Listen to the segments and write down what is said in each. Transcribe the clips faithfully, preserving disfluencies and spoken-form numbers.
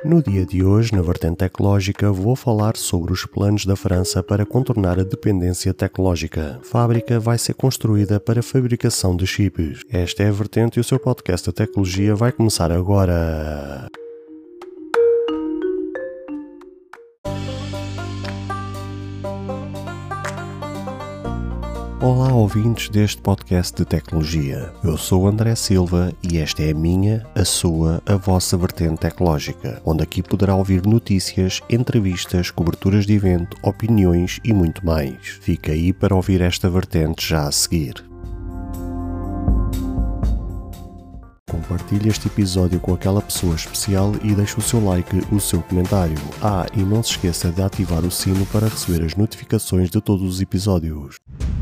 No dia de hoje, na vertente tecnológica, vou falar sobre os planos da França para contornar a dependência tecnológica. A fábrica vai ser construída para a fabricação de chips. Esta é a vertente e o seu podcast da tecnologia vai começar agora. Olá, ouvintes deste podcast de tecnologia. Eu sou André Silva e esta é a minha, a sua, a vossa vertente tecnológica, onde aqui poderá ouvir notícias, entrevistas, coberturas de evento, opiniões e muito mais. Fica aí para ouvir esta vertente já a seguir. Compartilhe este episódio com aquela pessoa especial e deixe o seu like, o seu comentário. Ah, e não se esqueça de ativar o sino para receber as notificações de todos os episódios.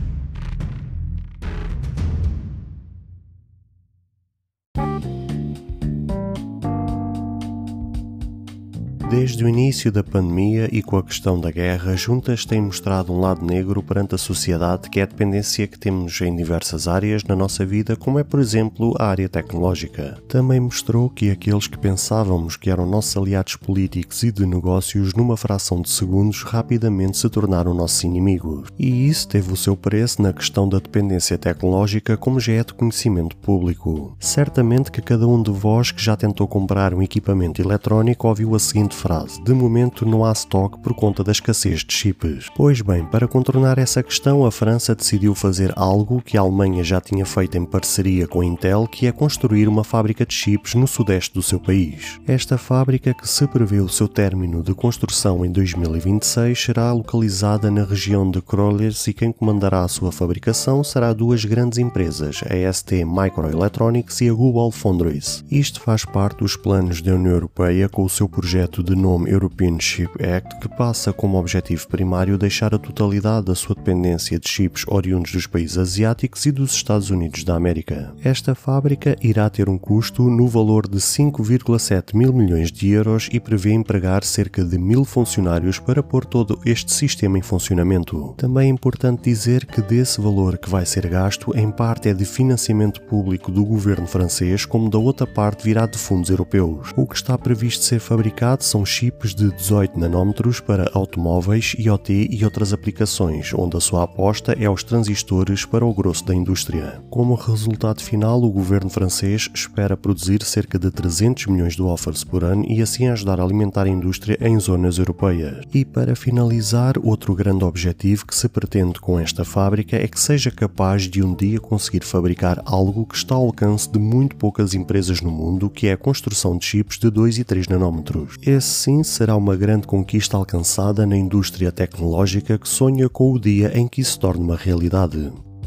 Desde o início da pandemia e com a questão da guerra, juntas têm mostrado um lado negro perante a sociedade, que é a dependência que temos em diversas áreas na nossa vida, como é, por exemplo, a área tecnológica. Também mostrou que aqueles que pensávamos que eram nossos aliados políticos e de negócios, numa fração de segundos, rapidamente se tornaram nossos inimigos. E isso teve o seu preço na questão da dependência tecnológica, como já é de conhecimento público. Certamente que cada um de vós que já tentou comprar um equipamento eletrónico ouviu a seguinte frase: de momento não há estoque por conta da escassez de chips. Pois bem, para contornar essa questão, a França decidiu fazer algo que a Alemanha já tinha feito em parceria com a Intel, que é construir uma fábrica de chips no sudeste do seu país. Esta fábrica, que se prevê o seu término de construção em dois mil e vinte e seis, será localizada na região de Crolles e quem comandará a sua fabricação será duas grandes empresas, a S T Microelectronics e a GlobalFoundries. Isto faz parte dos planos da União Europeia com o seu projeto de nome European Chip Act, que passa como objetivo primário deixar a totalidade da sua dependência de chips oriundos dos países asiáticos e dos Estados Unidos da América. Esta fábrica irá ter um custo no valor de cinco vírgula sete mil milhões de euros e prevê empregar cerca de mil funcionários para pôr todo este sistema em funcionamento. Também é importante dizer que desse valor que vai ser gasto, em parte é de financiamento público do governo francês, como da outra parte virá de fundos europeus. O que está previsto ser fabricado são chips de dezoito nanómetros para automóveis, I O T e outras aplicações, onde a sua aposta é aos transistores para o grosso da indústria. Como resultado final, o governo francês espera produzir cerca de trezentos milhões de wafers por ano e assim ajudar a alimentar a indústria em zonas europeias. E para finalizar, outro grande objetivo que se pretende com esta fábrica é que seja capaz de um dia conseguir fabricar algo que está ao alcance de muito poucas empresas no mundo, que é a construção de chips de dois e três nanómetros. Esse sim será uma grande conquista alcançada na indústria tecnológica que sonha com o dia em que isso se torne uma realidade.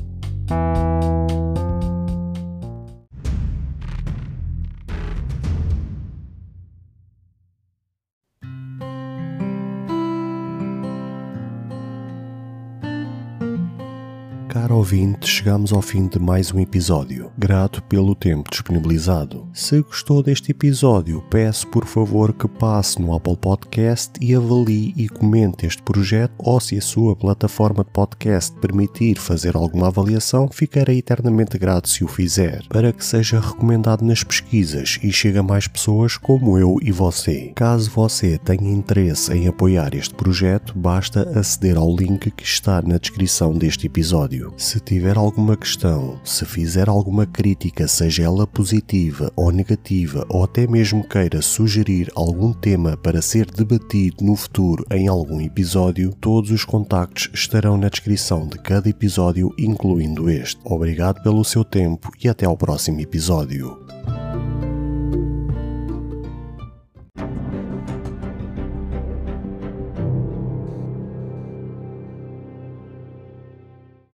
Caro ouvinte, chegamos ao fim de mais um episódio. Grato pelo tempo disponibilizado. Se gostou deste episódio, peço por favor que passe no Apple Podcast e avalie e comente este projeto, ou se a sua plataforma de podcast permitir fazer alguma avaliação, ficarei eternamente grato se o fizer, para que seja recomendado nas pesquisas e chegue a mais pessoas como eu e você. Caso você tenha interesse em apoiar este projeto, basta aceder ao link que está na descrição deste episódio. Se tiver alguma questão, se fizer alguma crítica, seja ela positiva ou negativa, ou até mesmo queira sugerir algum tema para ser debatido no futuro em algum episódio, todos os contactos estarão na descrição de cada episódio, incluindo este. Obrigado pelo seu tempo e até ao próximo episódio.